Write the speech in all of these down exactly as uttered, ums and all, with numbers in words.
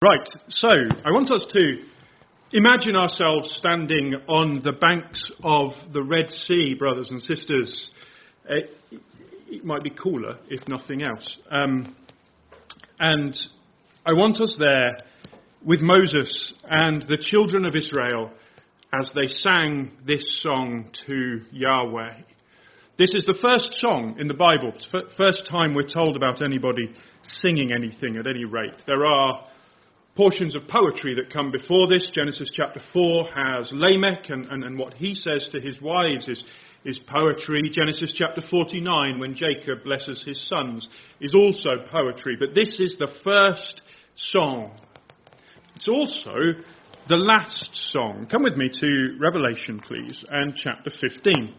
Right, so I want us to imagine ourselves standing on the banks of the Red Sea, brothers and sisters. It, it might be cooler, if nothing else. Um, and I want us there with Moses and the children of Israel as they sang this song to Yahweh. This is the first song in the Bible. It's the first time we're told about anybody singing anything at any rate. There are portions of poetry that come before this. Genesis chapter four has Lamech, and, and, and what he says to his wives is, is poetry. Genesis chapter forty-nine, when Jacob blesses his sons, is also poetry. But this is the first song. It's also the last song. Come with me to Revelation, please, and chapter fifteen.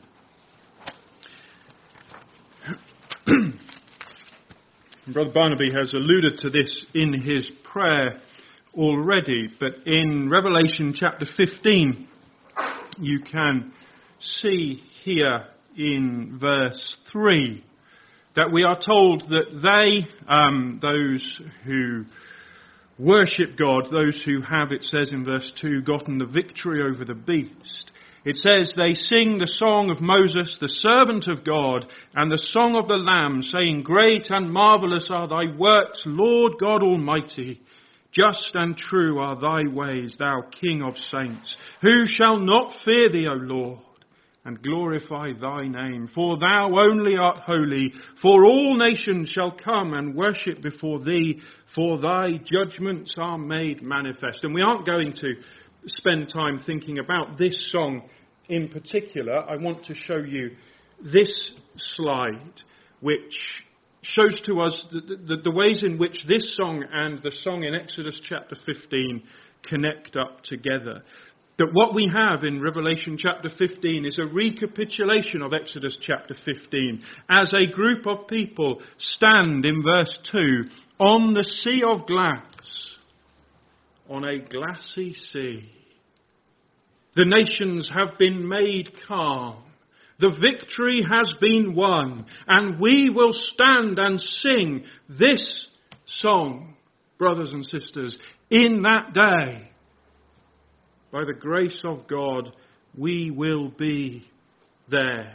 Brother Barnaby has alluded to this in his prayer already, but in Revelation chapter fifteen, you can see here in verse three that we are told that they, um, those who worship God, those who have, it says in verse two, gotten the victory over the beast. It says they sing the song of Moses, the servant of God, and the song of the Lamb, saying, "Great and marvellous are thy works, Lord God Almighty. Just and true are thy ways, thou King of saints. Who shall not fear thee, O Lord, and glorify thy name? For thou only art holy. For all nations shall come and worship before thee, for thy judgments are made manifest." And we aren't going to spend time thinking about this song in particular. I want to show you this slide, which shows to us the, the, the ways in which this song and the song in Exodus chapter fifteen connect up together. That what we have in Revelation chapter fifteen is a recapitulation of Exodus chapter fifteen, as a group of people stand in verse two on the sea of glass, on a glassy sea. The nations have been made calm. The victory has been won, and we will stand and sing this song, brothers and sisters, in that day. By the grace of God, we will be there.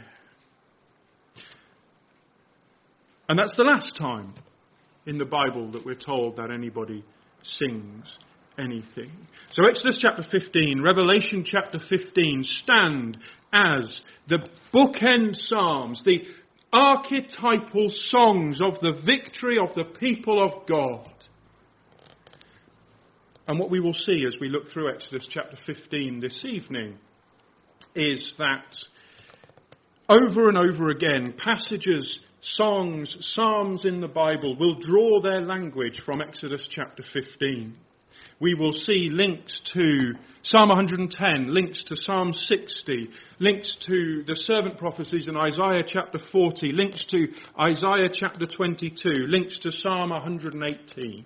And that's the last time in the Bible that we're told that anybody sings anything. So Exodus chapter fifteen, Revelation chapter fifteen stand as the bookend psalms, the archetypal songs of the victory of the people of God. And what we will see as we look through Exodus chapter fifteen this evening is that over and over again, passages, songs, psalms in the Bible will draw their language from Exodus chapter fifteen. We will see links to Psalm one hundred ten, links to Psalm sixty, links to the servant prophecies in Isaiah chapter forty, links to Isaiah chapter twenty-two, links to Psalm one hundred eighteen.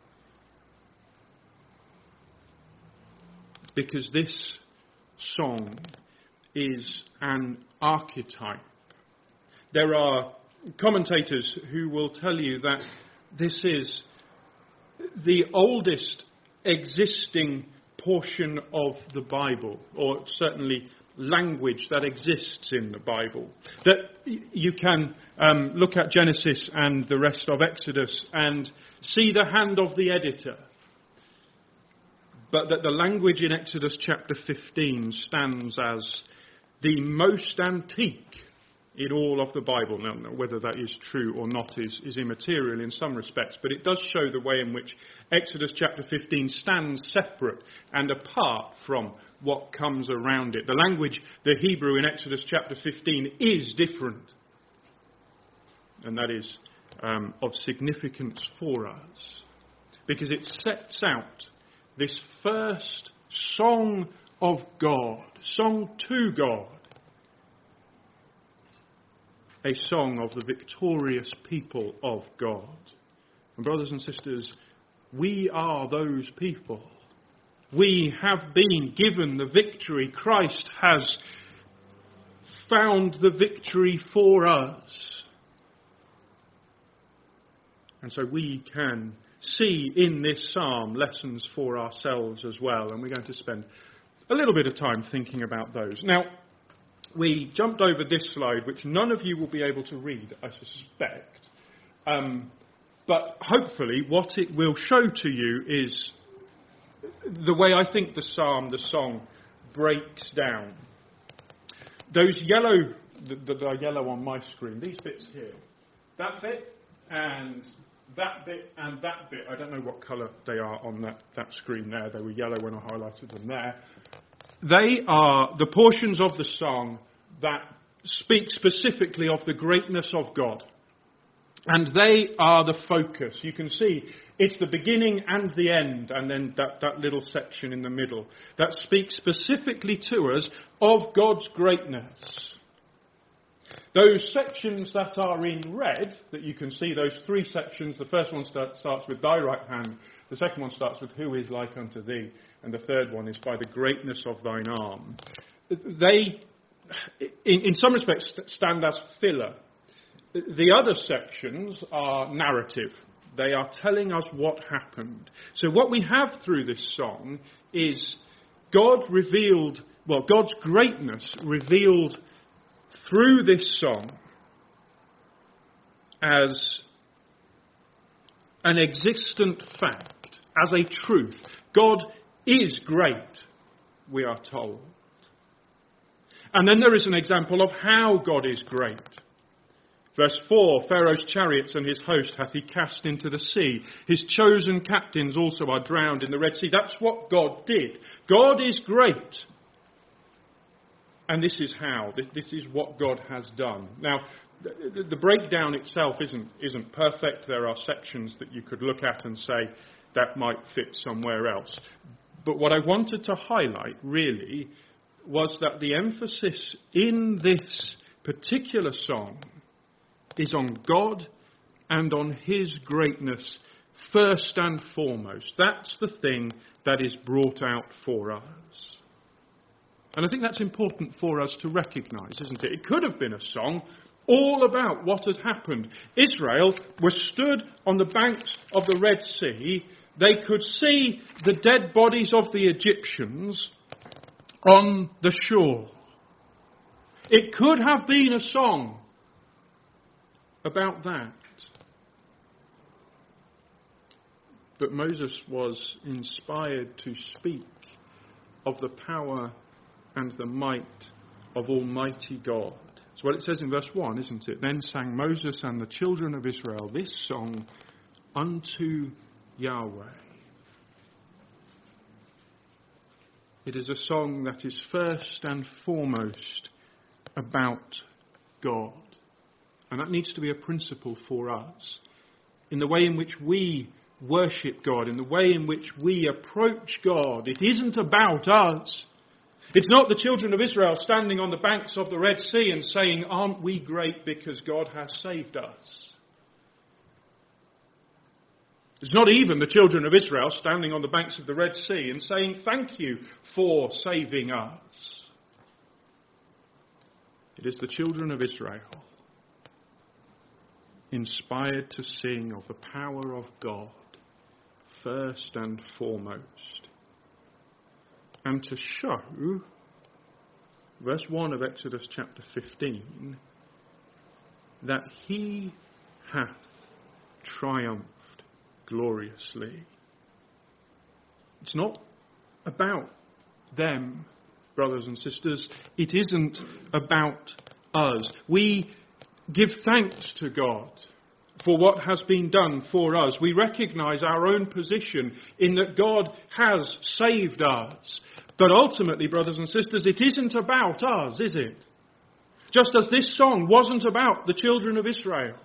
Because this song is an archetype. There are commentators who will tell you that this is the oldest existing portion of the Bible, or certainly language that exists in the Bible. That you can um, look at Genesis and the rest of Exodus and see the hand of the editor. But that the language in Exodus chapter fifteen stands as the most antique in all of the Bible. Now, whether that is true or not is, is immaterial in some respects, but it does show the way in which Exodus chapter fifteen stands separate and apart from what comes around it. The language, the Hebrew in Exodus chapter fifteen, is different. And that is um, of significance for us, because it sets out this first song of God, song to God, a song of the victorious people of God. And brothers and sisters, we are those people. We have been given the victory. Christ has found the victory for us. And so we can see in this psalm lessons for ourselves as well, and we're going to spend a little bit of time thinking about those. Now, we jumped over this slide, which none of you will be able to read, I suspect. Um, but hopefully what it will show to you is the way I think the psalm, the song, breaks down. Those yellow, that are yellow on my screen, these bits here, that bit and that bit and that bit, I don't know what colour they are on that, that screen there, they were yellow when I highlighted them there. They are the portions of the song that speak specifically of the greatness of God. And they are the focus. You can see it's the beginning and the end, and then that, that little section in the middle that speaks specifically to us of God's greatness. Those sections that are in red, that you can see, those three sections, the first one start, starts with thy right hand, the second one starts with who is like unto thee, and the third one is by the greatness of thine arm. They, in, in some respects, stand as filler. The other sections are narrative. They are telling us what happened. So what we have through this song is God revealed, well, God's greatness revealed through this song as an existent fact, as a truth. God is great, we are told. And then there is an example of how God is great. Verse four, Pharaoh's chariots and his host hath he cast into the sea. His chosen captains also are drowned in the Red Sea. That's what God did. God is great. And this is how. This is what God has done. Now, the, the breakdown itself isn't, isn't perfect. There are sections that you could look at and say that might fit somewhere else. But what I wanted to highlight, really, was that the emphasis in this particular song is on God and on his greatness first and foremost. That's the thing that is brought out for us. And I think that's important for us to recognise, isn't it? It could have been a song all about what had happened. Israel was stood on the banks of the Red Sea. They could see the dead bodies of the Egyptians on the shore. It could have been a song about that. But Moses was inspired to speak of the power and the might of Almighty God. That's what it says in verse one, isn't it? Then sang Moses and the children of Israel this song unto Yahweh. It is a song that is first and foremost about God. And that needs to be a principle for us. In the way in which we worship God, in the way in which we approach God, it isn't about us. It's not the children of Israel standing on the banks of the Red Sea and saying, aren't we great because God has saved us? It's not even the children of Israel standing on the banks of the Red Sea and saying, thank you for saving us. It is the children of Israel inspired to sing of the power of God first and foremost. And to show, verse one of Exodus chapter fifteen, that he hath triumphed gloriously. It's not about them, brothers and sisters. It isn't about us. We give thanks to God for what has been done for us. We recognise our own position in that God has saved us. But ultimately, brothers and sisters, it isn't about us, is it? Just as this song wasn't about the children of Israel.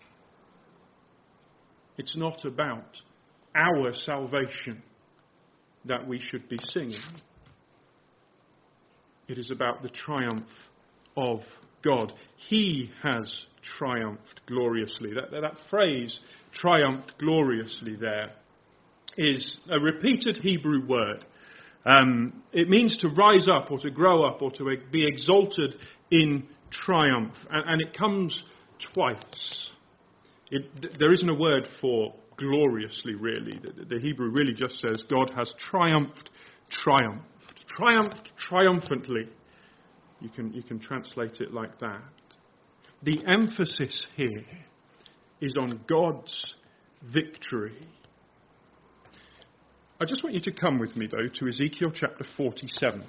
It's not about our salvation that we should be singing. It is about the triumph of God. He has triumphed gloriously. That, that phrase, triumphed gloriously, there is a repeated Hebrew word. Um, it means to rise up or to grow up or to be exalted in triumph. And, and it comes twice. It, there isn't a word for gloriously, really. The, the Hebrew really just says God has triumphed, triumphed, triumphed triumphantly. You can, you can translate it like that. The emphasis here is on God's victory. I just want you to come with me, though, to Ezekiel chapter forty-seven.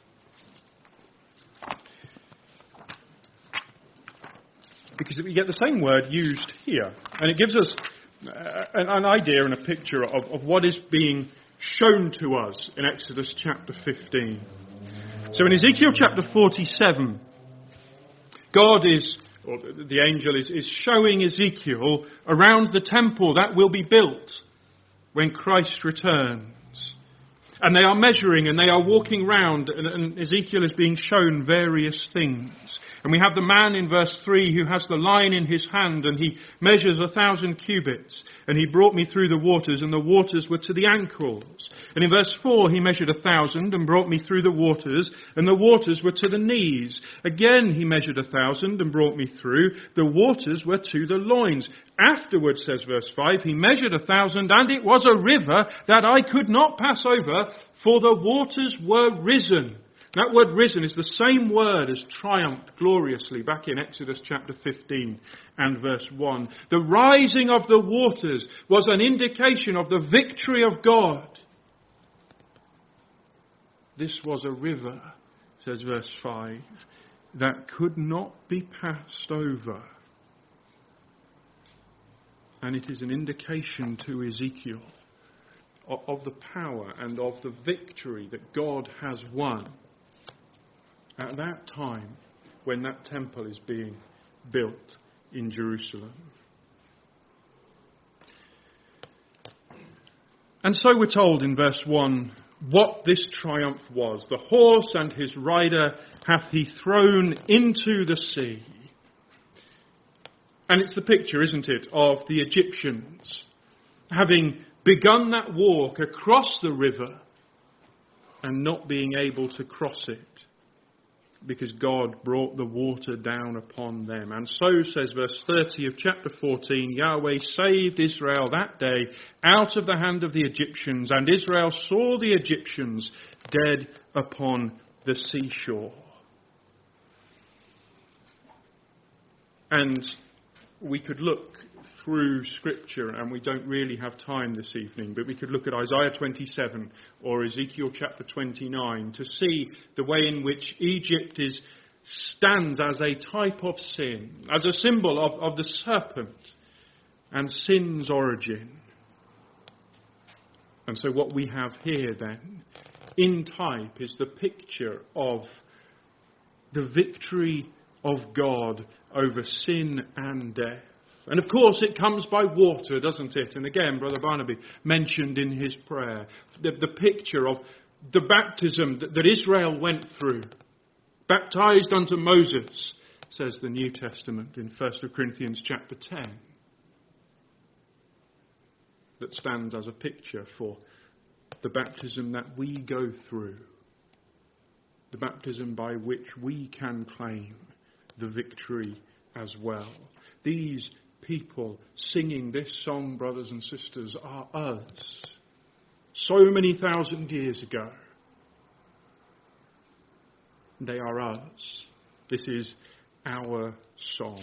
Because we get the same word used here. And it gives us an, an idea and a picture of, of what is being shown to us in Exodus chapter fifteen. So in Ezekiel chapter forty-seven, God is, or the angel is, is showing Ezekiel around the temple that will be built when Christ returns. And they are measuring and they are walking round, and, and Ezekiel is being shown various things. And we have the man in verse three who has the line in his hand, and he measures a thousand cubits. And he brought me through the waters, and the waters were to the ankles. And in verse four he measured a thousand and brought me through the waters, and the waters were to the knees. Again he measured a thousand and brought me through, the waters were to the loins. Afterwards, says verse five, he measured a thousand, and it was a river that I could not pass over, for the waters were risen. That word risen is the same word as triumphed gloriously back in Exodus chapter fifteen and verse one. The rising of the waters was an indication of the victory of God. This was a river, says verse five, that could not be passed over. And it is an indication to Ezekiel of, of the power and of the victory that God has won at that time when that temple is being built in Jerusalem. And so we're told in verse one what this triumph was. The horse and his rider hath he thrown into the sea. And it's the picture, isn't it, of the Egyptians having begun that walk across the river and not being able to cross it, because God brought the water down upon them. And so, says verse thirty of chapter fourteen, Yahweh saved Israel that day out of the hand of the Egyptians, and Israel saw the Egyptians dead upon the seashore. And we could look through Scripture, and we don't really have time this evening, but we could look at Isaiah twenty-seven or Ezekiel chapter twenty-nine to see the way in which Egypt is stands as a type of sin, as a symbol of, of the serpent and sin's origin. And so what we have here then, in type, is the picture of the victory of God over sin and death. And of course it comes by water, doesn't it? And again, Brother Barnaby mentioned in his prayer the, the picture of the baptism that, that Israel went through. Baptized unto Moses, says the New Testament in First Corinthians chapter ten. That stands as a picture for the baptism that we go through. The baptism by which we can claim the victory as well. These people singing this song, brothers and sisters, are us. So many thousand years ago. They are us. This is our song.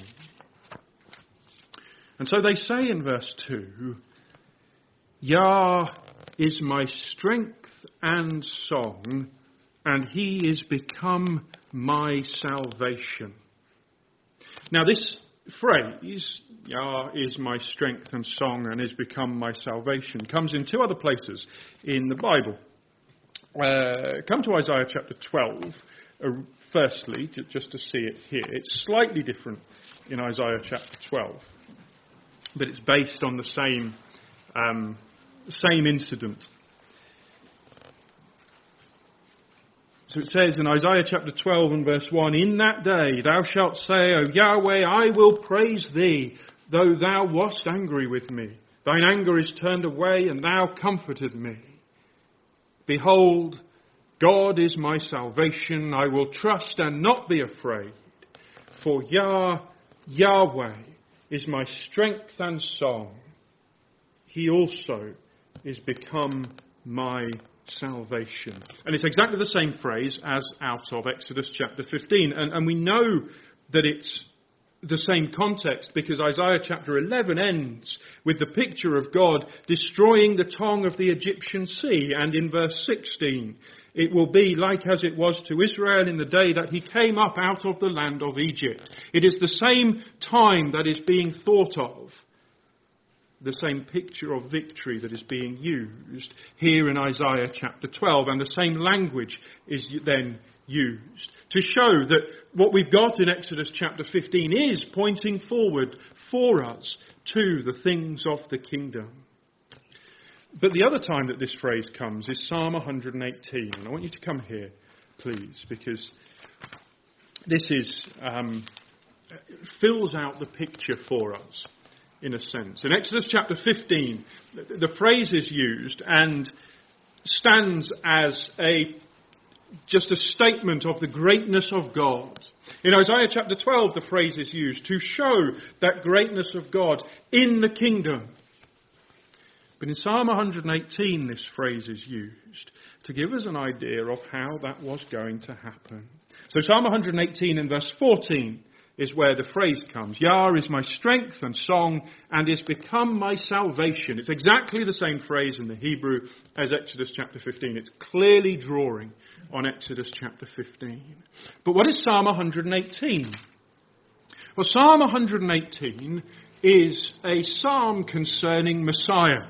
And so they say in verse two, Yah is my strength and song, and he is become my salvation. Now this phrase, Yah is my strength and song and is become my salvation, comes in two other places in the Bible. Uh, come to Isaiah chapter twelve, uh, firstly, just to see it here. It's slightly different in Isaiah chapter twelve, but it's based on the same, um, same incident. So it says in Isaiah chapter twelve and verse one, In that day thou shalt say, O Yahweh, I will praise thee, though thou wast angry with me. Thine anger is turned away, and thou comforted me. Behold, God is my salvation. I will trust and not be afraid. For Yah, Yahweh, is my strength and song. he also is become my salvation. And it's exactly the same phrase as out of Exodus chapter fifteen. And, and we know that it's the same context because Isaiah chapter eleven ends with the picture of God destroying the tongue of the Egyptian sea. And in verse sixteen, it will be like as it was to Israel in the day that he came up out of the land of Egypt. It is the same time that is being thought of, the same picture of victory that is being used here in Isaiah chapter twelve, and the same language is then used to show that what we've got in Exodus chapter fifteen is pointing forward for us to the things of the kingdom. But the other time that this phrase comes is Psalm one hundred eighteen. And I want you to come here, please, because this is um, fills out the picture for us, in a sense. In Exodus chapter fifteen, the phrase is used and stands as a just a statement of the greatness of God. In Isaiah chapter twelve, the phrase is used to show that greatness of God in the kingdom. But in Psalm one hundred eighteen, this phrase is used to give us an idea of how that was going to happen. So Psalm one hundred eighteen in verse fourteen is where the phrase comes. Yah is my strength and song and is become my salvation. It's exactly the same phrase in the Hebrew as Exodus chapter fifteen. It's clearly drawing on Exodus chapter fifteen. But what is Psalm one hundred eighteen? Well, Psalm one hundred eighteen is a psalm concerning Messiah.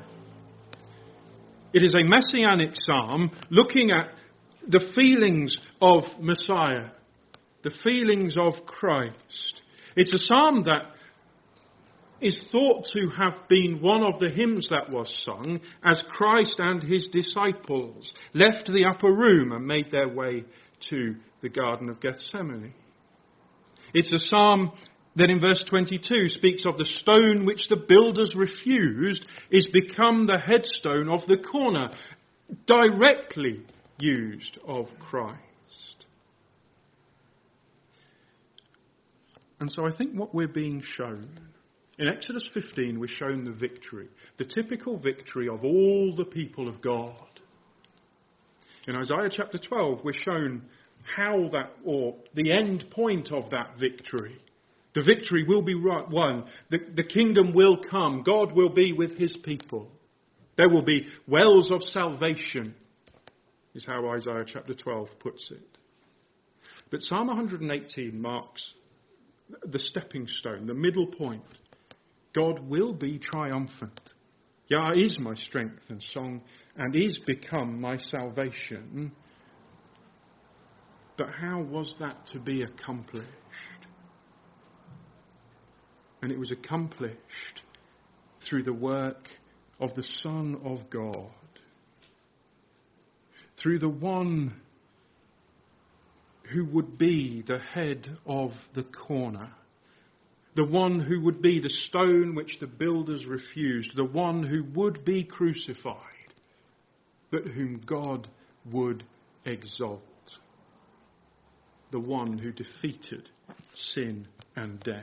It is a messianic psalm looking at the feelings of Messiah, the feelings of Christ. It's a psalm that is thought to have been one of the hymns that was sung as Christ and his disciples left the upper room and made their way to the Garden of Gethsemane. It's a psalm that in verse twenty-two speaks of the stone which the builders refused is become the headstone of the corner, directly used of Christ. And so I think what we're being shown, in Exodus fifteen we're shown the victory, the typical victory of all the people of God. In Isaiah chapter twelve we're shown how that, or the end point of that victory. The victory will be won. The, the kingdom will come. God will be with his people. There will be wells of salvation, is how Isaiah chapter twelve puts it. But Psalm one hundred eighteen marks the stepping stone, the middle point. God will be triumphant. Yah is my strength and song and is become my salvation. But how was that to be accomplished? And it was accomplished through the work of the Son of God. Through the one who would be the head of the corner. The one who would be the stone which the builders refused. The one who would be crucified, but whom God would exalt. The one who defeated sin and death.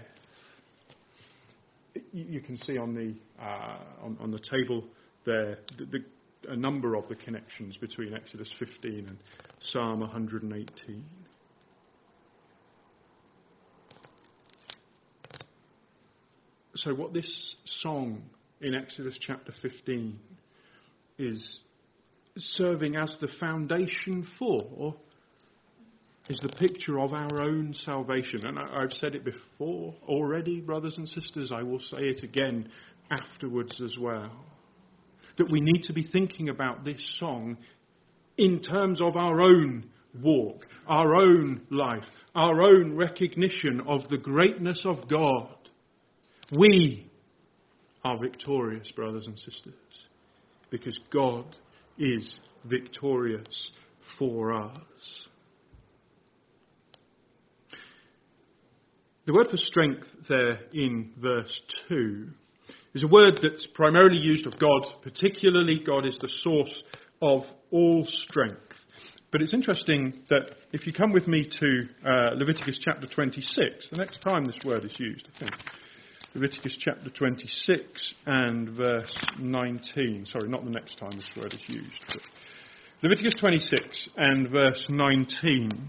You can see on the uh, on, on the table there the, the, a number of the connections between Exodus fifteen and Psalm one hundred eighteen. So what this song in Exodus chapter fifteen is serving as the foundation for is the picture of our own salvation. And I've said it before already, brothers and sisters. I will say it again afterwards as well. That we need to be thinking about this song in terms of our own walk, our own life, our own recognition of the greatness of God. We are victorious, brothers and sisters, because God is victorious for us. The word for strength there in verse two is a word that's primarily used of God. Particularly, God is the source of all strength. But it's interesting that if you come with me to uh, Leviticus chapter twenty-six, the next time this word is used, I think, Leviticus chapter twenty-six and verse nineteen. Sorry, not the next time this word is used. But Leviticus twenty-six and verse nineteen.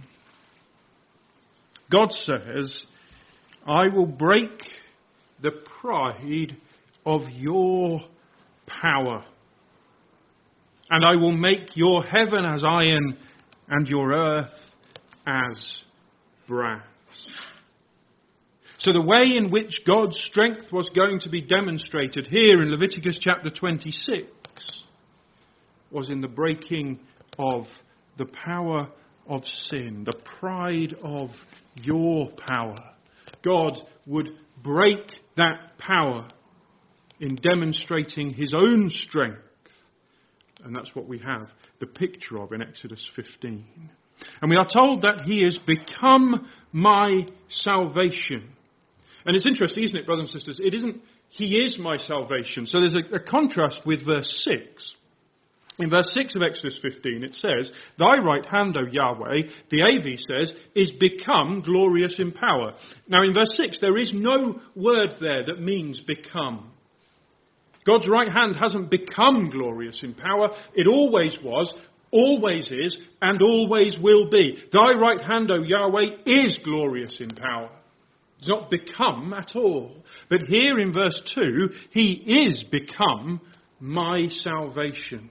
God says, I will break the pride of your power, and I will make your heaven as iron and your earth as brass. So the way in which God's strength was going to be demonstrated here in Leviticus chapter twenty-six was in the breaking of the power of sin, the pride of your power. God would break that power in demonstrating his own strength. And that's what we have the picture of in Exodus fifteen. And we are told that he has become my salvation. And it's interesting, isn't it, brothers and sisters? It isn't, he is my salvation. So there's a, a contrast with verse six. In verse six of Exodus fifteen, it says, thy right hand, O Yahweh, the A V says, is become glorious in power. Now in verse six, there is no word there that means become. God's right hand hasn't become glorious in power. It always was, always is, and always will be. Thy right hand, O Yahweh, is glorious in power. It's not become at all. But here in verse two, he is become my salvation.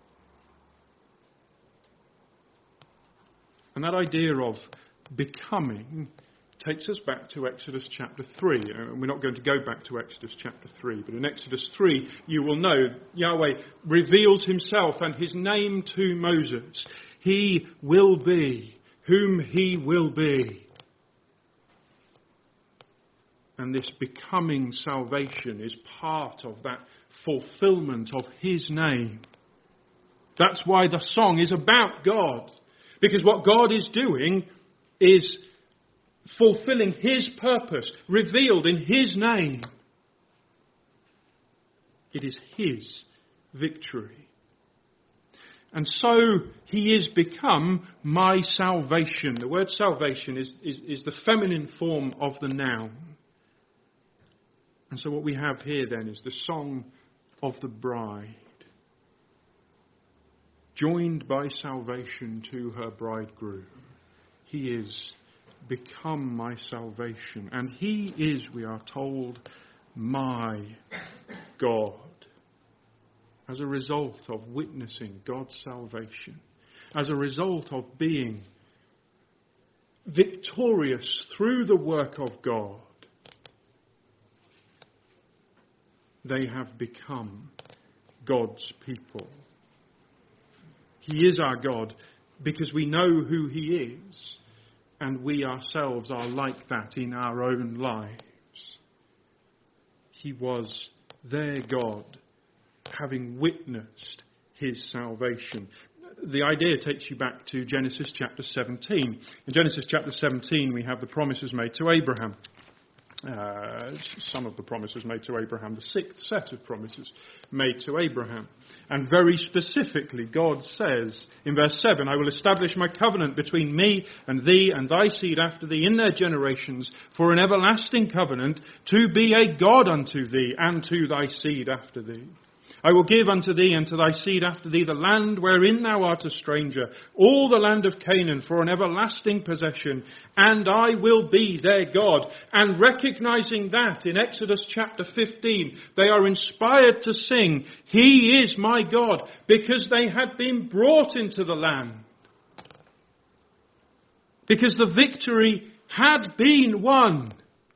And that idea of becoming takes us back to Exodus chapter three. And we're not going to go back to Exodus chapter three, but in Exodus three, you will know Yahweh reveals himself and his name to Moses. He will be whom he will be. And this becoming salvation is part of that fulfillment of his name. That's why the song is about God. Because what God is doing is fulfilling his purpose, revealed in his name. It is his victory. And so he is become my salvation. The word salvation is, is, is the feminine form of the noun. And so what we have here then is the song of the bride, joined by salvation to her bridegroom. He is become my salvation. And he is, we are told, my God. As a result of witnessing God's salvation, as a result of being victorious through the work of God, they have become God's people. He is our God because we know who he is, and we ourselves are like that in our own lives. He was their God, having witnessed his salvation. The idea takes you back to Genesis chapter seventeen. In Genesis chapter seventeen, we have the promises made to Abraham. Uh, some of the promises made to Abraham, the sixth set of promises made to Abraham. And very specifically, God says in verse seven, I will establish my covenant between me and thee and thy seed after thee in their generations for an everlasting covenant to be a God unto thee and to thy seed after thee. I will give unto thee and to thy seed after thee the land wherein thou art a stranger, all the land of Canaan for an everlasting possession, and I will be their God. And recognizing that in Exodus chapter fifteen, they are inspired to sing, He is my God, because they had been brought into the land. Because the victory had been won.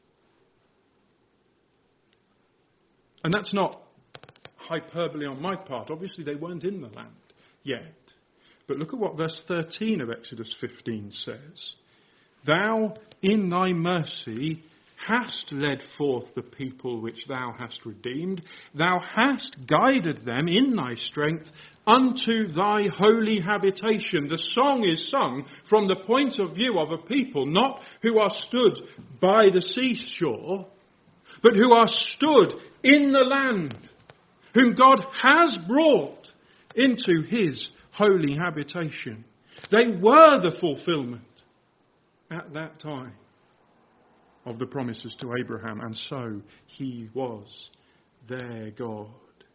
And that's not hyperbole on my part. Obviously they weren't in the land yet. But look at what verse thirteen of Exodus fifteen says. Thou in thy mercy hast led forth the people which thou hast redeemed. Thou hast guided them in thy strength unto thy holy habitation. The song is sung from the point of view of a people not who are stood by the seashore, but who are stood in the land, whom God has brought into his holy habitation. They were the fulfillment at that time. of the promises to Abraham, and so he was their God.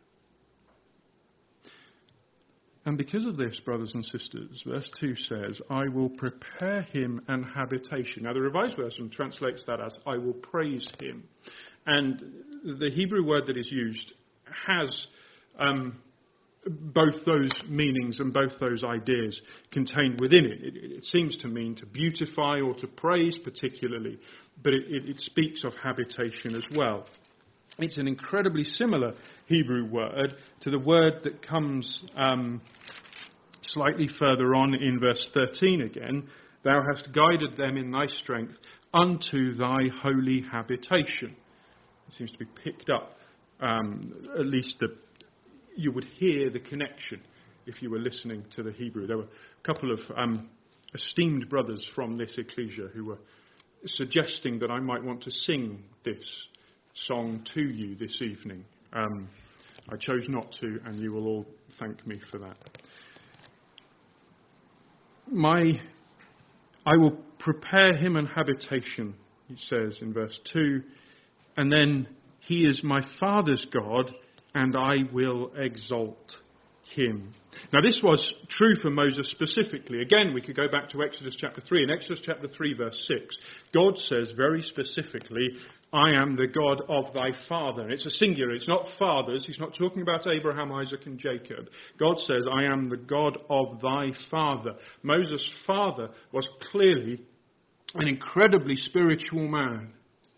And because of this, brothers and sisters, verse two says, I will prepare him an habitation. Now the Revised Version translates that as, I will praise him. And the Hebrew word that is used has um, both those meanings and both those ideas contained within it. It, it seems to mean to beautify or to praise particularly, but it, it, it speaks of habitation as well. It's an incredibly similar Hebrew word to the word that comes um, slightly further on in verse thirteen again. Thou hast guided them in thy strength unto thy holy habitation. It seems to be picked up, um, at least the, you would hear the connection if you were listening to the Hebrew. There were a couple of um, esteemed brothers from this ecclesia who were suggesting that I might want to sing this song to you this evening. Um, I chose not to, and you will all thank me for that. My, I will prepare him an habitation, he says in verse two, and then he is my father's God, and I will exalt him. Now this was true for Moses specifically. Again, we could go back to Exodus chapter three. In Exodus chapter three, verse six, God says very specifically, I am the God of thy father. And it's a singular, it's not fathers. He's not talking about Abraham, Isaac and Jacob. God says, I am the God of thy father. Moses' father was clearly an incredibly spiritual man.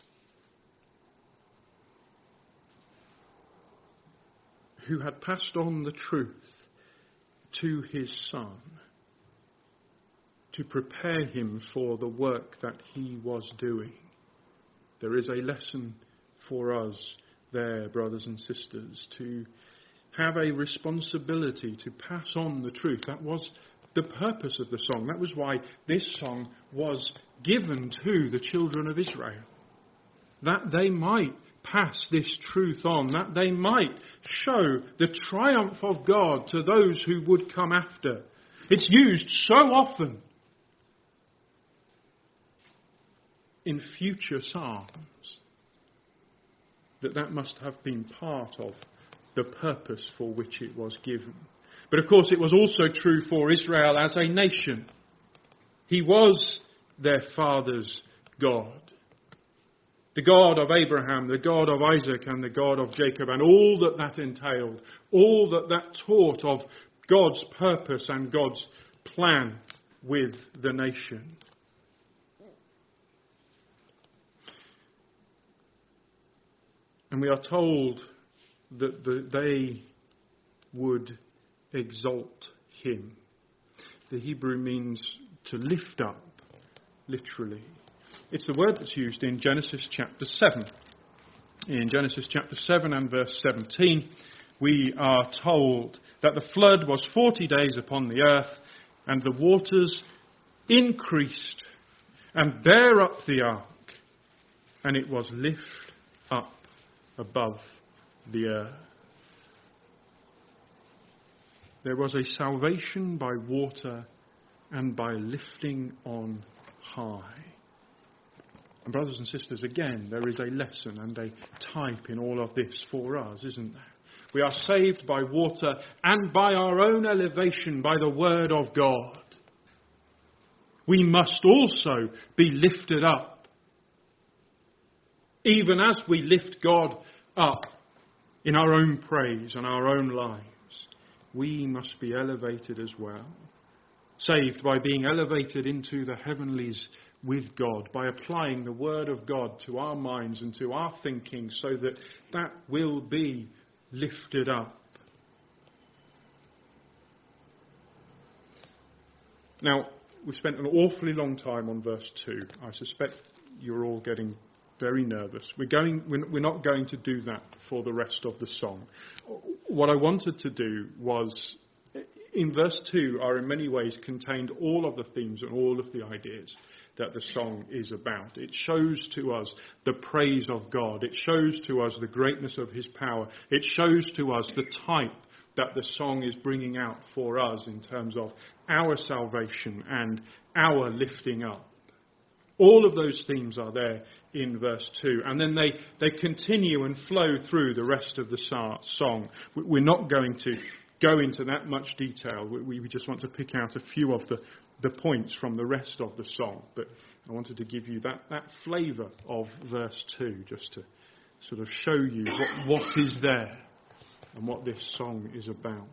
Who had passed on the truth to his son to prepare him for the work that he was doing. There is a lesson for us there, brothers and sisters, to have a responsibility to pass on the truth. That was the purpose of the song. That was why this song was given to the children of Israel. That they might pass this truth on, that they might show the triumph of God to those who would come after. It's used so often in future psalms that that must have been part of the purpose for which it was given. But of course it was also true for Israel as a nation. He was their father's God. The God of Abraham, the God of Isaac and the God of Jacob, and all that that entailed, all that that taught of God's purpose and God's plan with the nation. And we are told that the, they would exalt him. The Hebrew means to lift up, literally. It's the word that's used in Genesis chapter seven. In Genesis chapter seven and verse seventeen, we are told that the flood was forty days upon the earth, and the waters increased and bare up the ark, and it was lifted up above the earth. There was a salvation by water and by lifting on high. And brothers and sisters, again, there is a lesson and a type in all of this for us, isn't there? We are saved by water and by our own elevation by the word of God. We must also be lifted up. Even as we lift God up in our own praise and our own lives, we must be elevated as well. Saved by being elevated into the heavenlies with God, by applying the word of God to our minds and to our thinking so that that will be lifted up. Now, we've spent an awfully long time on verse two. I suspect you're all getting very nervous. We're going. We're not going to do that for the rest of the song. What I wanted to do was, in verse two, are in many ways contained all of the themes and all of the ideas that the song is about. It shows to us the praise of God. It shows to us the greatness of his power. It shows to us the type that the song is bringing out for us in terms of our salvation and our lifting up. All of those themes are there in verse two. And then they, they continue and flow through the rest of the song. We're not going to go into that much detail. We, we just want to pick out a few of the, the points from the rest of the song. But I wanted to give you that, that flavour of verse two, just to sort of show you what, what is there and what this song is about.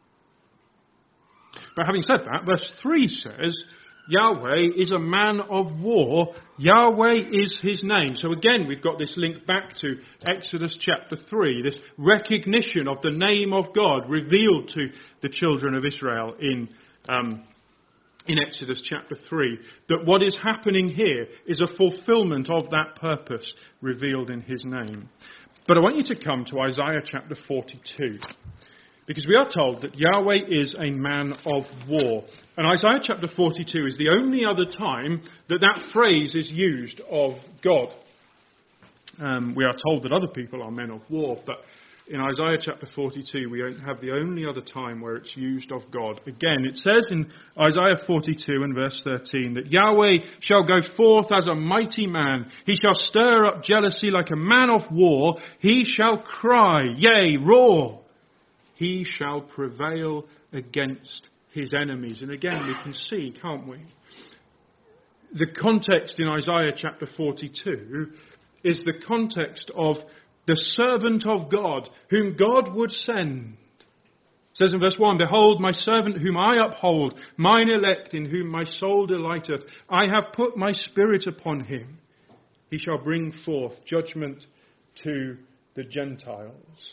But having said that, verse three says, Yahweh is a man of war. Yahweh is his name. So again, we've got this link back to Exodus chapter three, this recognition of the name of God revealed to the children of Israel in, um, in Exodus chapter three. That what is happening here is a fulfillment of that purpose revealed in his name. But I want you to come to Isaiah chapter forty-two. Because we are told that Yahweh is a man of war. And Isaiah chapter forty-two is the only other time that that phrase is used of God. Um, we are told that other people are men of war, but in Isaiah chapter forty-two we have the only other time where it's used of God. Again, it says in Isaiah forty-two and verse thirteen that Yahweh shall go forth as a mighty man. He shall stir up jealousy like a man of war. He shall cry, yea, roar. He shall prevail against his enemies. And again, we can see, can't we? The context in Isaiah chapter forty-two is the context of the servant of God, whom God would send. It says in verse one, Behold, my servant whom I uphold, mine elect in whom my soul delighteth. I have put my spirit upon him. He shall bring forth judgment to the Gentiles.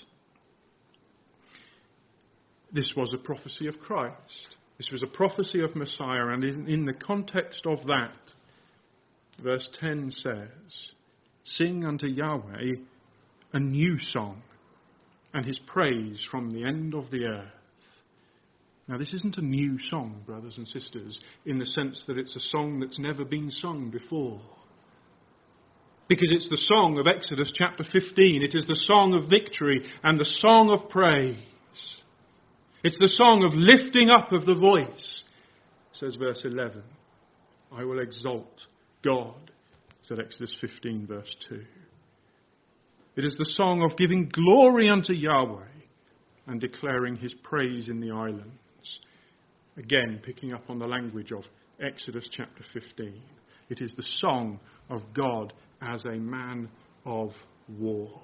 This was a prophecy of Christ. This was a prophecy of Messiah, and in, in the context of that, verse ten says, Sing unto Yahweh a new song, and his praise from the end of the earth. Now, this isn't a new song, brothers and sisters, in the sense that it's a song that's never been sung before. Because it's the song of Exodus chapter fifteen. It is the song of victory and the song of praise. It's the song of lifting up of the voice, says verse eleven. I will exalt God, said Exodus fifteen verse two. It is the song of giving glory unto Yahweh and declaring his praise in the islands. Again, picking up on the language of Exodus chapter fifteen. It is the song of God as a man of war.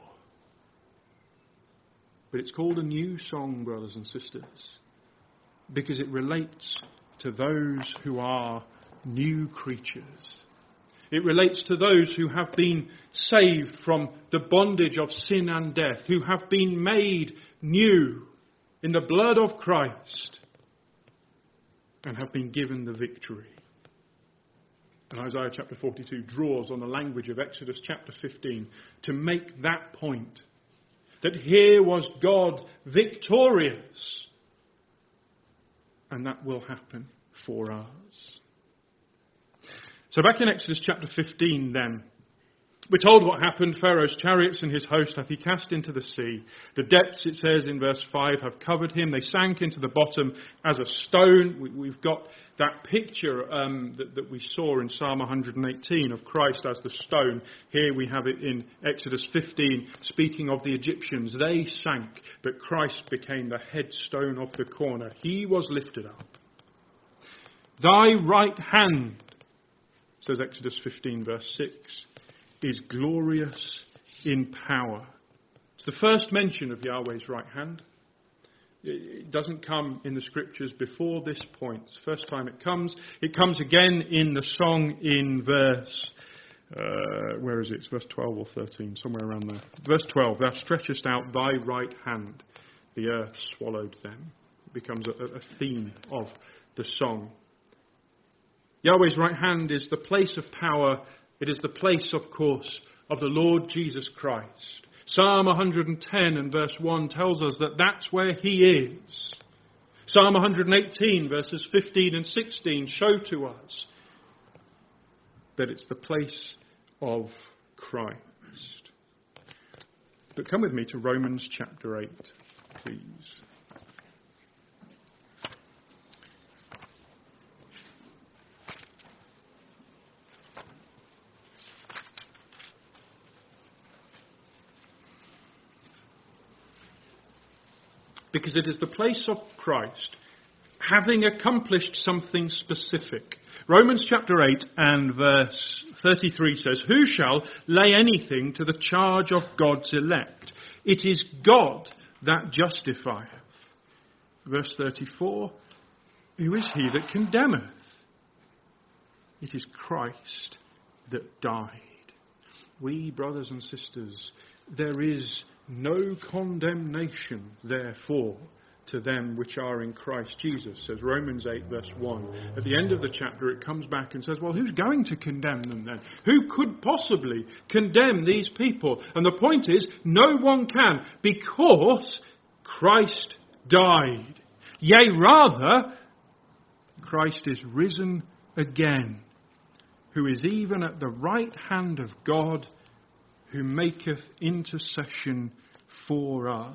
But it's called a new song, brothers and sisters, because it relates to those who are new creatures. It relates to those who have been saved from the bondage of sin and death, who have been made new in the blood of Christ and have been given the victory. And Isaiah chapter forty-two draws on the language of Exodus chapter fifteen to make that point. That here was God victorious. And that will happen for us. So back in Exodus chapter fifteen then, we're told what happened. Pharaoh's chariots and his host hath he cast into the sea. The depths, it says in verse five, have covered him. They sank into the bottom as a stone. We, we've got that picture um, that, that we saw in Psalm one eighteen of Christ as the stone. Here we have it in Exodus fifteen, speaking of the Egyptians. They sank, but Christ became the headstone of the corner. He was lifted up. Thy right hand, says Exodus fifteen verse six, is glorious in power. It's the first mention of Yahweh's right hand. It doesn't come in the scriptures before this point. It's the first time it comes. It comes again in the song in verse, uh, where is it? It's verse twelve or thirteen, somewhere around there. Verse twelve, thou stretchest out thy right hand, the earth swallowed them. It becomes a, a theme of the song. Yahweh's right hand is the place of power. It is the place, of course, of the Lord Jesus Christ. Psalm one ten and verse one tells us that that's where he is. Psalm one eighteen verses fifteen and sixteen show to us that it's the place of Christ. But come with me to Romans chapter eight, please. because it is the place of Christ, having accomplished something specific. Romans chapter eight and verse thirty-three says, "Who shall lay anything to the charge of God's elect? It is God that justifieth." Verse thirty-four, "Who is he that condemneth? It is Christ that died." We, brothers and sisters, there is no condemnation, therefore, to them which are in Christ Jesus, says Romans eight verse one. At the end of the chapter it comes back and says, well, who's going to condemn them then? Who could possibly condemn these people? And the point is, no one can, because Christ died. Yea, rather, Christ is risen again, who is even at the right hand of God, who maketh intercession for us.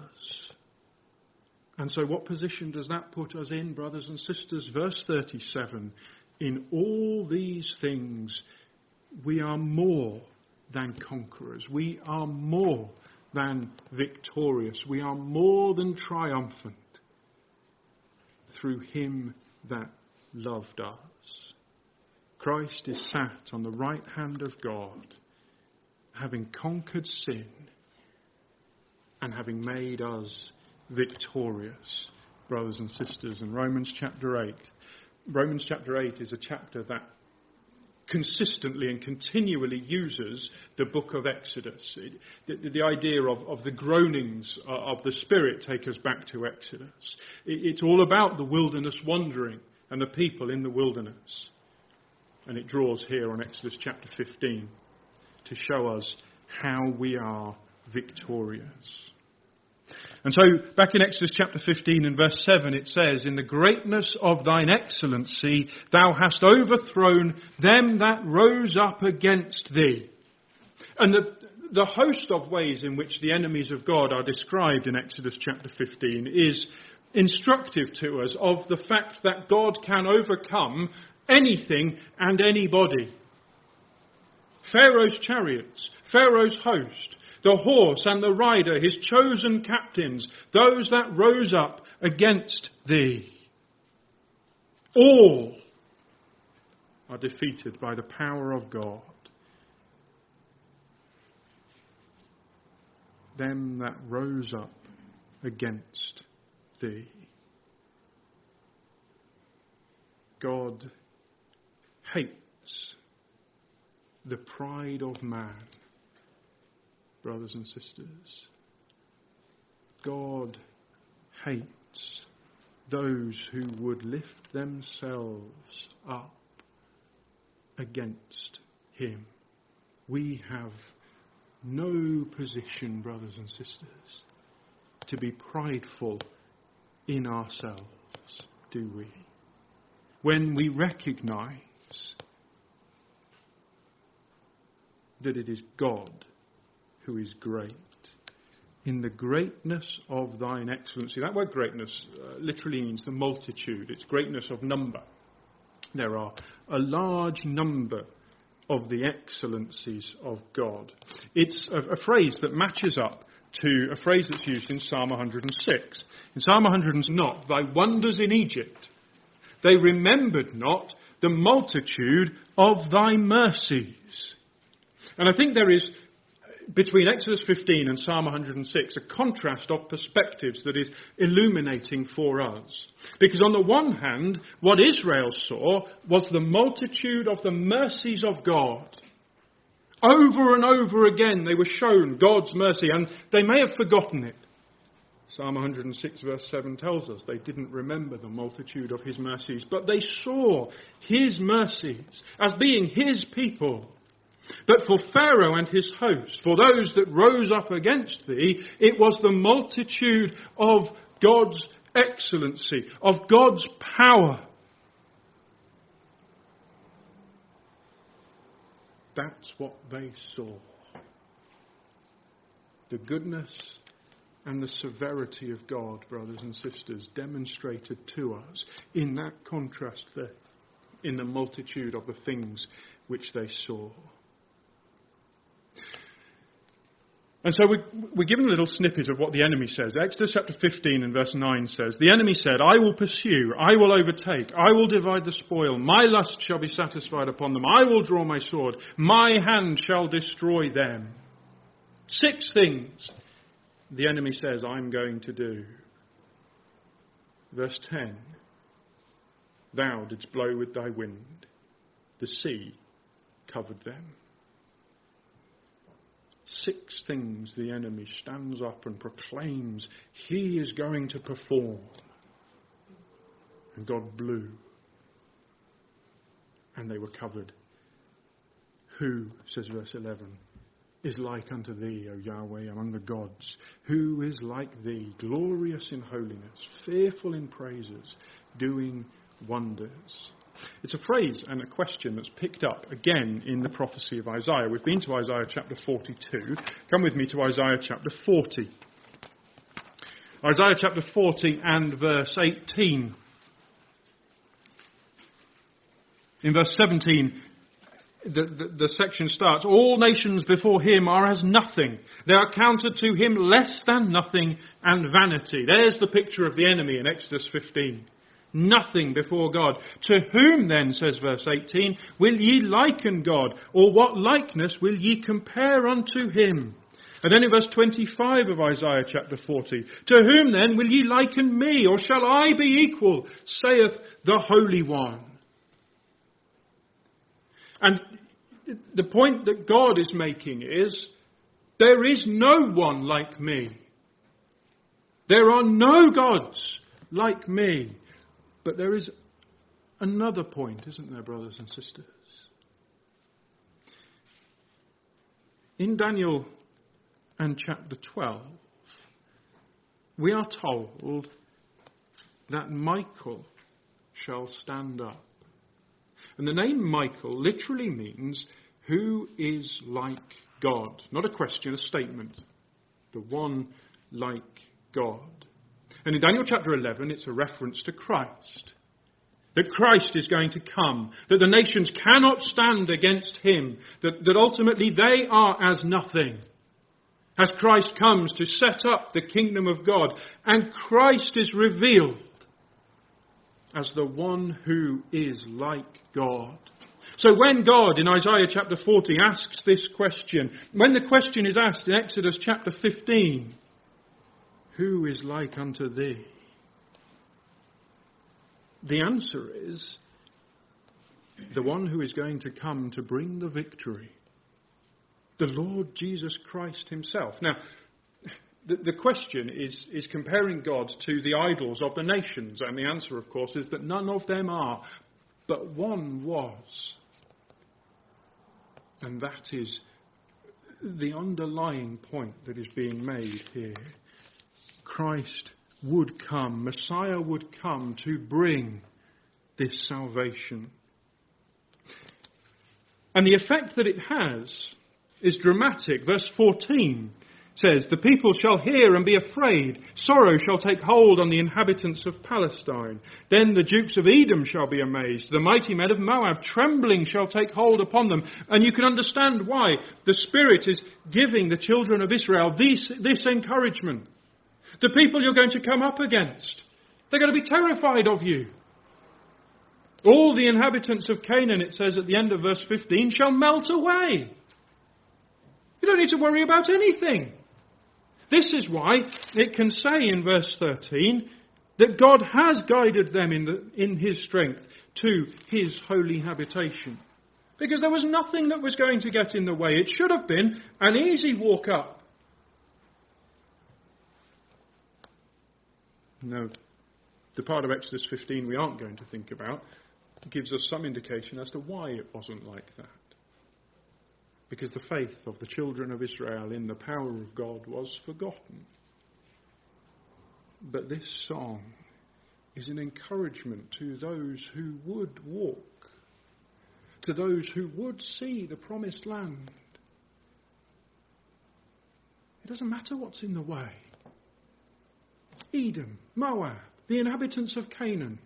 And so what position does that put us in, brothers and sisters? Verse thirty-seven, "In all these things we are more than conquerors." We are more than victorious. We are more than triumphant through him that loved us. Christ is sat on the right hand of God, having conquered sin and having made us victorious, brothers and sisters. And Romans chapter eight. Romans chapter eight is a chapter that consistently and continually uses the book of Exodus. It, the, the idea of, of the groanings of the Spirit take us back to Exodus. It, it's all about the wilderness wandering and the people in the wilderness. And it draws here on Exodus chapter fifteen to show us how we are victorious. And so, back in Exodus chapter fifteen and verse seven, it says, "In the greatness of thine excellency, thou hast overthrown them that rose up against thee." And the, the host of ways in which the enemies of God are described in Exodus chapter fifteen is instructive to us of the fact that God can overcome anything and anybody. Pharaoh's chariots, Pharaoh's host, the horse and the rider, his chosen captains, those that rose up against thee, all are defeated by the power of God. Them that rose up against thee. God hates the pride of man, brothers and sisters. God hates those who would lift themselves up against him. We have no position, brothers and sisters, to be prideful in ourselves, do we? When we recognise that it is God who is great. In the greatness of thine excellency. That word greatness uh, literally means the multitude. It's greatness of number. There are a large number of the excellencies of God. It's a, a phrase that matches up to a phrase that's used in Psalm one hundred six. In Psalm one hundred six, "Not thy wonders in Egypt. They remembered not the multitude of thy mercies." And I think there is, between Exodus fifteen and Psalm one hundred six, a contrast of perspectives that is illuminating for us. Because on the one hand, what Israel saw was the multitude of the mercies of God. Over and over again they were shown God's mercy, and they may have forgotten it. Psalm one hundred six verse seven tells us they didn't remember the multitude of his mercies, but they saw his mercies as being his people. But for Pharaoh and his host, for those that rose up against thee, it was the multitude of God's excellency, of God's power. That's what they saw. The goodness and the severity of God, brothers and sisters, demonstrated to us in that contrast there, in the multitude of the things which they saw. And so we're, we're given a little snippet of what the enemy says. Exodus chapter fifteen and verse nine says, "The enemy said, I will pursue, I will overtake, I will divide the spoil. My lust shall be satisfied upon them. I will draw my sword. My hand shall destroy them." Six things the enemy says I'm going to do. Verse ten, "Thou didst blow with thy wind. The sea covered them." Six things the enemy stands up and proclaims he is going to perform. And God blew. And they were covered. "Who," says verse eleven, "is like unto thee, O Yahweh, among the gods? Who is like thee, glorious in holiness, fearful in praises, doing wonders?" It's a phrase and a question that's picked up again in the prophecy of Isaiah. We've been to Isaiah chapter forty-two. Come with me to Isaiah chapter forty. Isaiah chapter forty and verse eighteen. In verse seventeen, the, the, the section starts, "All nations before him are as nothing. They are counted to him less than nothing and vanity." There's the picture of the enemy in Exodus fifteen. Nothing before God. "To whom then," says verse eighteen, "will ye liken God? Or what likeness will ye compare unto him?" And then in verse twenty-five of Isaiah chapter forty, "To whom then will ye liken me? Or shall I be equal, saith the Holy One?" And the point that God is making is, there is no one like me. There are no gods like me. But there is another point, isn't there, brothers and sisters? In Daniel and chapter twelve, we are told that Michael shall stand up. And the name Michael literally means who is like God. Not a question, a statement. The one like God. And in Daniel chapter eleven, it's a reference to Christ. That Christ is going to come. That the nations cannot stand against him. That, that ultimately they are as nothing. As Christ comes to set up the kingdom of God. And Christ is revealed as the one who is like God. So when God in Isaiah chapter forty asks this question, when the question is asked in Exodus chapter fifteen, "Who is like unto thee?" the answer is the one who is going to come to bring the victory. The Lord Jesus Christ himself. Now, the, the question is, is comparing God to the idols of the nations. And the answer, of course, is that none of them are, but one was. And that is the underlying point that is being made here. Christ would come, Messiah would come to bring this salvation. And the effect that it has is dramatic. Verse fourteen says, "The people shall hear and be afraid. Sorrow shall take hold on the inhabitants of Palestine. Then the dukes of Edom shall be amazed. The mighty men of Moab, trembling shall take hold upon them." And you can understand why the Spirit is giving the children of Israel this, this encouragement. The people you're going to come up against, they're going to be terrified of you. All the inhabitants of Canaan, it says at the end of verse fifteen, shall melt away. You don't need to worry about anything. This is why it can say in verse thirteen that God has guided them in, the, in his strength to his holy habitation. Because there was nothing that was going to get in the way. It should have been an easy walk up. No, the part of Exodus fifteen we aren't going to think about gives us some indication as to why it wasn't like that. Because the faith of the children of Israel in the power of God was forgotten. But this song is an encouragement to those who would walk, to those who would see the promised land. It doesn't matter what's in the way. Edom, Moab, the inhabitants of Canaan.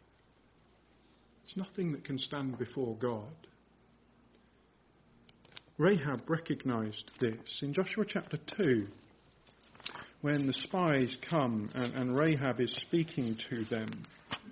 It's nothing that can stand before God. Rahab recognised this in Joshua chapter two, when the spies come and, and Rahab is speaking to them.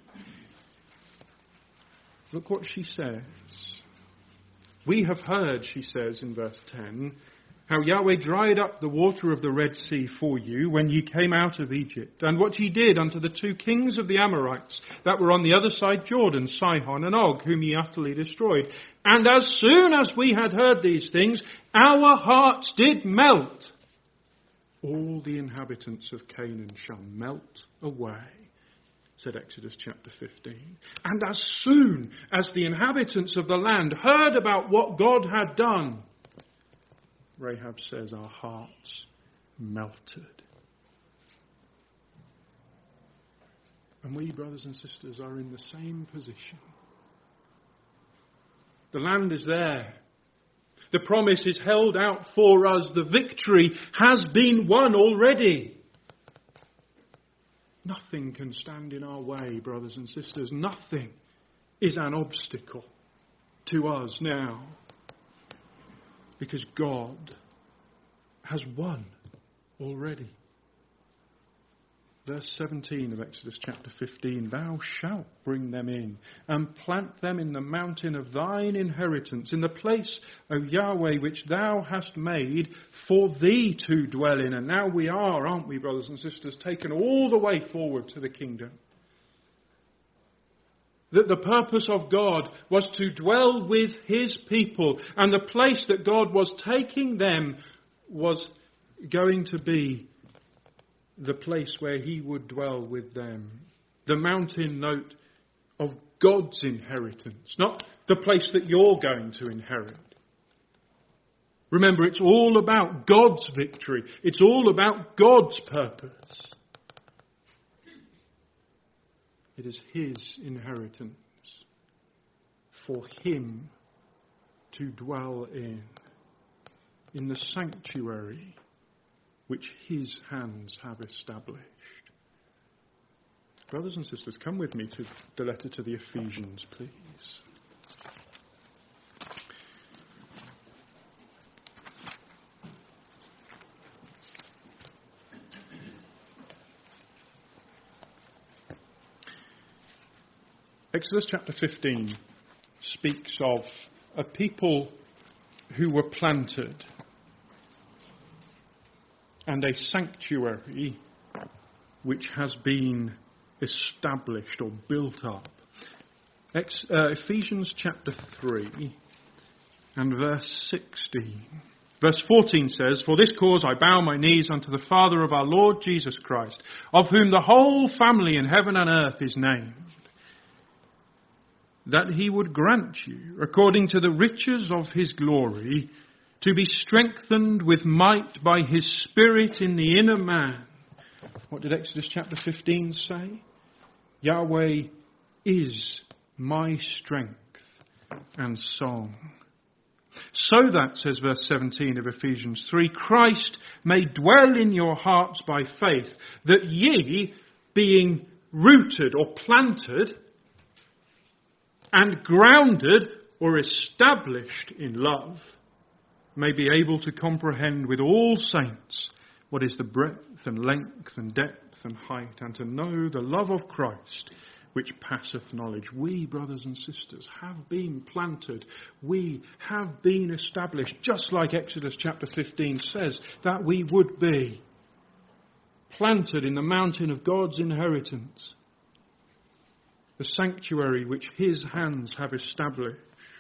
Look what she says. We have heard, she says in verse ten, how Yahweh dried up the water of the Red Sea for you when ye came out of Egypt, and what ye did unto the two kings of the Amorites that were on the other side Jordan, Sihon and Og, whom ye utterly destroyed. And as soon as we had heard these things, our hearts did melt. All the inhabitants of Canaan shall melt away, said Exodus chapter fifteen. And as soon as the inhabitants of the land heard about what God had done, Rahab says, our hearts melted. And we, brothers and sisters, are in the same position. The land is there. The promise is held out for us. The victory has been won already. Nothing can stand in our way, brothers and sisters. Nothing is an obstacle to us now. Because God has won already. Verse seventeen of Exodus chapter fifteen, thou shalt bring them in and plant them in the mountain of thine inheritance, in the place, O Yahweh, which thou hast made for thee to dwell in. And now we are, aren't we, brothers and sisters, taken all the way forward to the kingdom. That the purpose of God was to dwell with his people, and the place that God was taking them was going to be the place where he would dwell with them. The mountain note of God's inheritance, not the place that you're going to inherit. Remember, it's all about God's victory. It's all about God's purpose. It is his inheritance for him to dwell in, in the sanctuary which his hands have established. Brothers and sisters, come with me to the letter to the Ephesians, please. Exodus chapter fifteen speaks of a people who were planted and a sanctuary which has been established or built up. Ex- uh, Ephesians chapter three and verse sixteen. Verse fourteen says, for this cause I bow my knees unto the Father of our Lord Jesus Christ, of whom the whole family in heaven and earth is named, that he would grant you, according to the riches of his glory, to be strengthened with might by his Spirit in the inner man. What did Exodus chapter fifteen say? Yahweh is my strength and song. So that, says verse seventeen of Ephesians three, Christ may dwell in your hearts by faith, that ye, being rooted or planted and grounded or established in love, may be able to comprehend with all saints what is the breadth and length and depth and height, and to know the love of Christ, which passeth knowledge. We, brothers and sisters, have been planted. We have been established, just like Exodus chapter fifteen says that we would be. Planted in the mountain of God's inheritance, the sanctuary which his hands have established.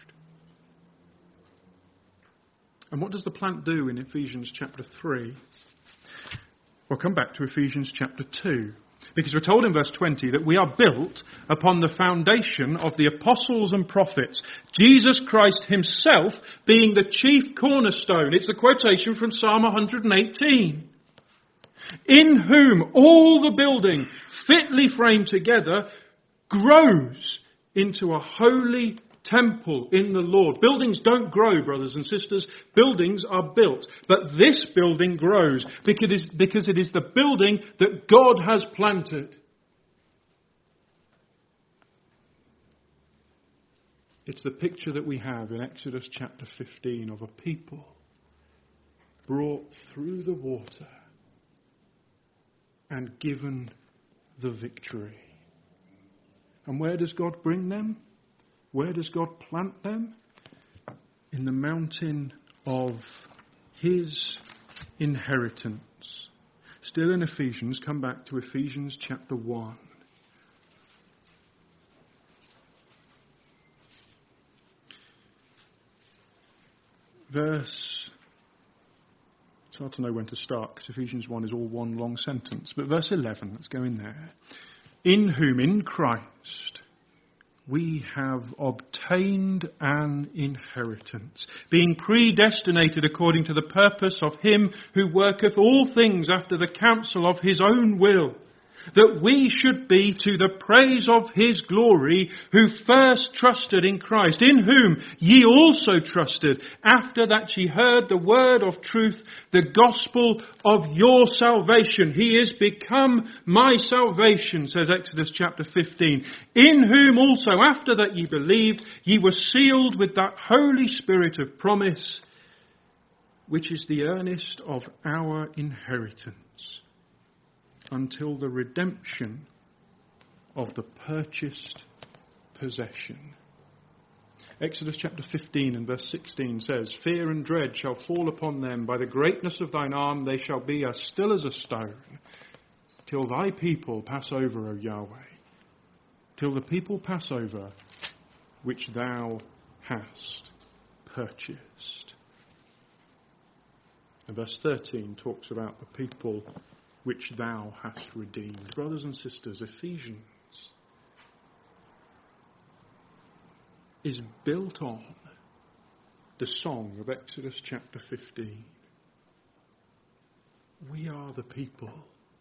And what does the plant do in Ephesians chapter three? We'll come back to Ephesians chapter two. Because we're told in verse twenty that we are built upon the foundation of the apostles and prophets, Jesus Christ himself being the chief cornerstone. It's a quotation from Psalm one hundred eighteen. In whom all the building, fitly framed together, grows into a holy temple in the Lord. Buildings don't grow, brothers and sisters. Buildings are built. But this building grows because it is, because it is the building that God has planted. It's the picture that we have in Exodus chapter fifteen of a people brought through the water and given the victory. And where does God bring them? Where does God plant them? In the mountain of his inheritance. Still in Ephesians, come back to Ephesians chapter one. Verse, it's hard to know when to start because Ephesians one is all one long sentence. But verse eleven, let's go in there. In whom, in Christ, we have obtained an inheritance, being predestinated according to the purpose of him who worketh all things after the counsel of his own will, that we should be to the praise of his glory, who first trusted in Christ, in whom ye also trusted, after that ye heard the word of truth, the gospel of your salvation. He is become my salvation, says Exodus chapter fifteen. In whom also, after that ye believed, ye were sealed with that Holy Spirit of promise, which is the earnest of our inheritance, until the redemption of the purchased possession. Exodus chapter fifteen and verse sixteen says, Fear and dread shall fall upon them. By the greatness of thine arm they shall be as still as a stone, till thy people pass over, O Yahweh, till the people pass over which thou hast purchased. And verse thirteen talks about the people which thou hast redeemed. Brothers and sisters, Ephesians is built on the song of Exodus chapter fifteen. We are the people.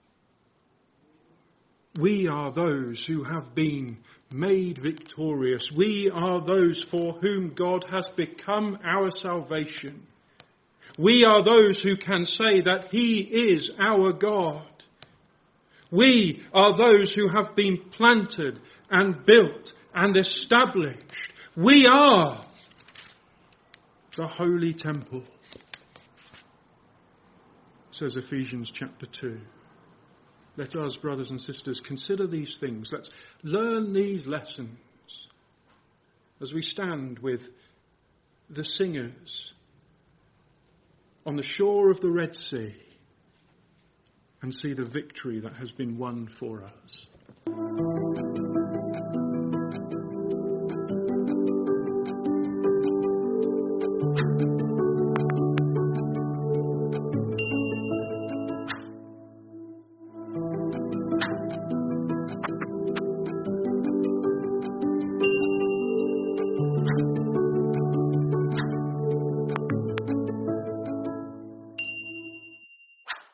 We are those who have been made victorious. We are those for whom God has become our salvation. We are those who can say that he is our God. We are those who have been planted and built and established. We are the holy temple, says Ephesians chapter two. Let us, brothers and sisters, consider these things. Let's learn these lessons as we stand with the singers on the shore of the Red Sea and see the victory that has been won for us.